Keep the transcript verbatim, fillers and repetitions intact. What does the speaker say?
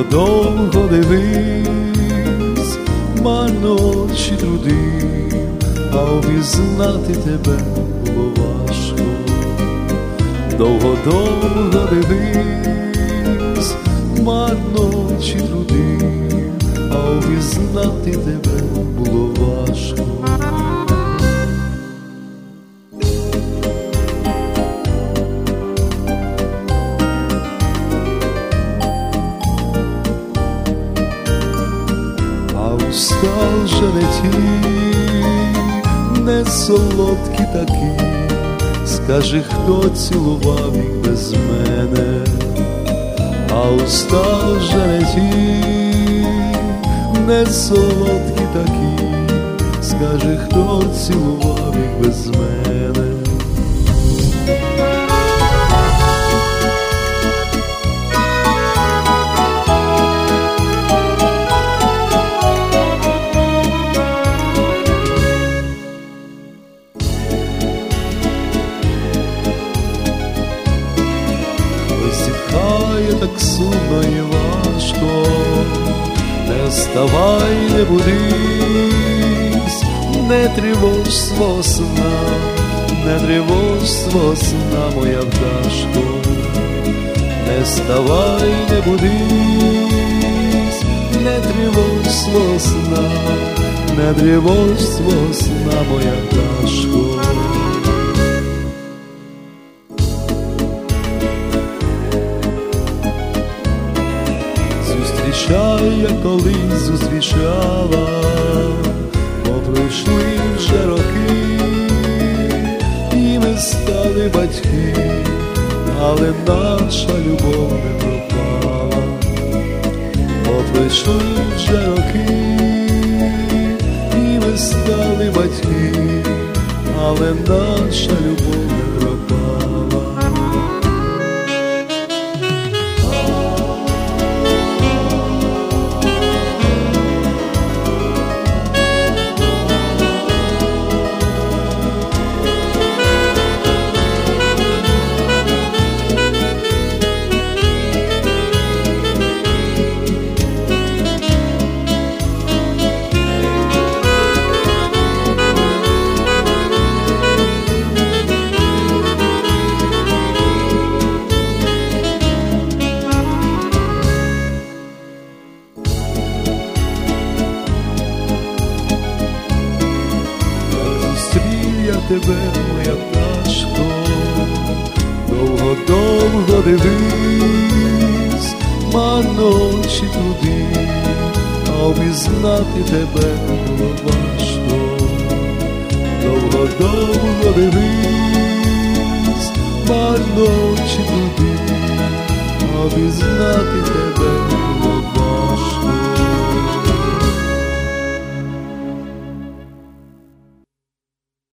довго дивись, марно чи труди, а впізнати тебе було важко. Довго-довго дивись, марно чи труди, а впізнати тебе було важко. Уста вже не ті, не солодкі такі, скажи, хто цілував їх без мене. А уста вже не ті, не солодкі такі, скажи, хто цілував їх без мене. Так сумно і важко, не вставай, не будись, не тривож свого сна, не тривож свого сна, моя пташко. Не вставай, не будись, не тривож свого сна, не тривож свого сна, моя пташко. Зустрічай, як колись зустрічала, бо пройшли вже роки, і ми стали батьки, але наша любов не пропала. Бо пройшли вже роки, і ми стали батьки, але наша любов не пропала. Тебе, моя пташко, довго-довго дивись, марно чи туди, а обізнати тебе було важко. Довго-довго дивись, марно чи туди, а обізнати тебе було важко.